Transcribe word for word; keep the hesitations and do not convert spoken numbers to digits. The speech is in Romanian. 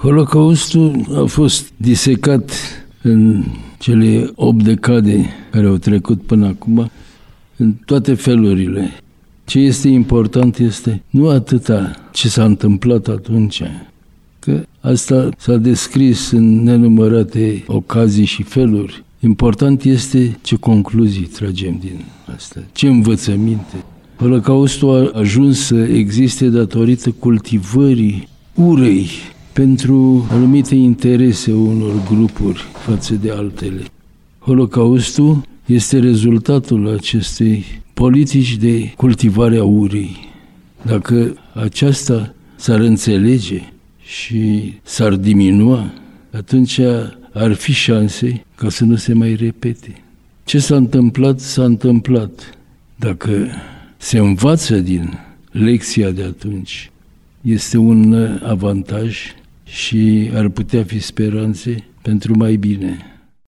Holocaustul a fost disecat în cele opt decade care au trecut până acum, în toate felurile. Ce este important este nu atâta ce s-a întâmplat atunci, că asta s-a descris în nenumărate ocazii și feluri. Important este ce concluzii tragem din asta, ce învățăminte. Holocaustul a ajuns să existe datorită cultivării urei pentru anumite interese unor grupuri față de altele. Holocaustul este rezultatul acestei politici de cultivare a urii. Dacă aceasta s-ar înțelege și s-ar diminua, atunci ar fi șanse ca să nu se mai repete. Ce s-a întâmplat, s-a întâmplat. Dacă se învață din lecția de atunci, este un avantaj și ar putea fi speranțe pentru mai bine.